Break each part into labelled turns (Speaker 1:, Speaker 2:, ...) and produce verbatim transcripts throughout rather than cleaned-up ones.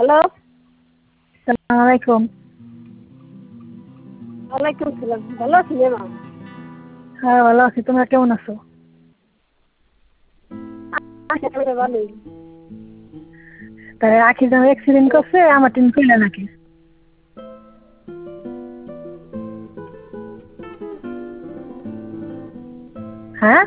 Speaker 1: Hello.
Speaker 2: সালাম আলাইকুম।
Speaker 1: ওয়ালাইকুম সালাম। ভালো আছেন মা?
Speaker 2: হ্যাঁ ভালো আছি, তোমরা কেমন আছো?
Speaker 1: ভালোই।
Speaker 2: তাই আখি যেন অ্যাক্সিডেন্ট করছে, আমার টিম কইলা নাকি? হ্যাঁ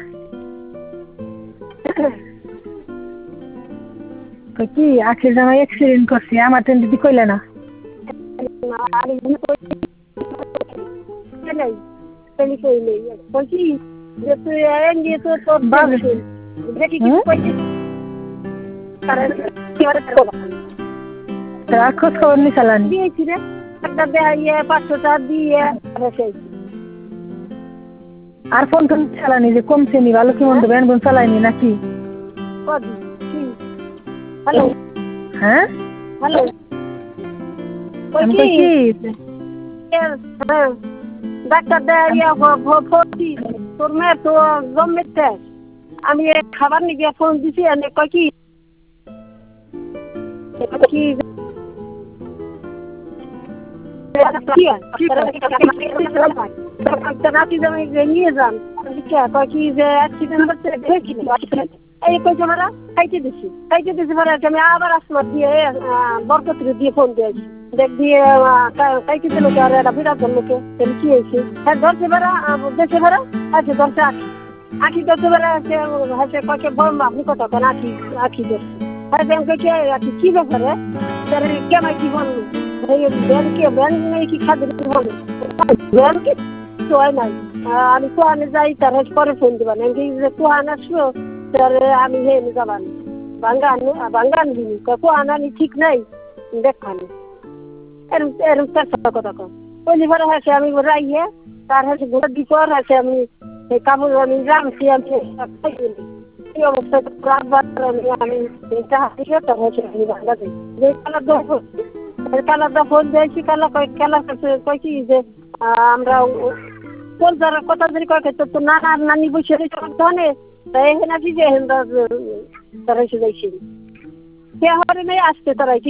Speaker 2: তো কি আখি যেন অ্যাক্সিডেন্ট করছে, আমার টিম দিদি কইলা না?
Speaker 1: আমি নাই তুমি কই নেই বলছি যে তুই আইন দিয়ে তো তোর
Speaker 2: বাজে।
Speaker 1: দেখি
Speaker 2: হুম?
Speaker 1: কিছু কইছি কারণ কি আর করব
Speaker 2: তার খোঁজ খবর নি চালানি?
Speaker 1: দিয়েছি রে একটা দেয় পাঁচশো টাকা দিয়ে রেখে
Speaker 2: আর ফোন টোন চালানি যে কমছে নি, ভালো কি মন্দ
Speaker 1: হ্যাঁ
Speaker 2: ব্যান বোন চালাইনি নাকি?
Speaker 1: কদি কি হ্যালো
Speaker 2: হ্যাঁ
Speaker 1: হ্যালো কই
Speaker 2: আমি
Speaker 1: কি
Speaker 2: কই কি
Speaker 1: হ্যাঁ ডাক্তার দেয় ভর্তি তোর মেয়ে তো জন্মেছে আমি খাবার নিয়ে ফোন দিছি এনে কয় কি কি রাতে জমে নিয়ে যান কয় কি যে অ্যাক্সিডেন্ট হচ্ছে এই কই জমারা খাইতে দিছি খাইতে দিছি পরে আমি আবার আসমার দিয়ে বরকতির দিয়ে ফোন দিয়েছি দেখ দিয়ে খাইতে দিল আর একটা বিরাট লোকে কি হয়েছে হ্যাঁ ধরছে বেড়া দেশে বেড়া আছে ধরছে আখি আখি ধরছে বেড়া আছে হচ্ছে কয়েকে বম আপনি কথা কেন আখি আখি ধরছে হ্যাঁ ব্যাংকে কে আখি কি ব্যাপারে কেমাই কি বললো ব্যাংকে ব্যাংক নেই কি খাদ্য বলো ব্যাংকে হয় নাই আমি কোয়ানে যাই তার পরে ফোন দিবা না যে কোয়ান আসলো তাহলে আমি হেনে যাবানি বাঙ্গান বাঙ্গান দিনি কোয়ান আনি ঠিক নাই দেখানি এরম এরম চারশো কথা কম পলি ভরে হয়েছে আমি রাইয়ে তার হচ্ছে গোটা দিপর আছে আমি সেই কাপড় আমি রাখছি আমি এই অবস্থা রাখবার আমি তার হচ্ছে আমি বাঙ্গা দিই যে কালার দেবো কালারটা ফোন দিয়েছি কালার কালার কয় কি যে আমরা কোন যারা কথা যদি কয় তো তো নানা নানি বসে ধনে তাই এখানে কি যে তারা এসে যাইছি সে হরে নেই আসতে তারা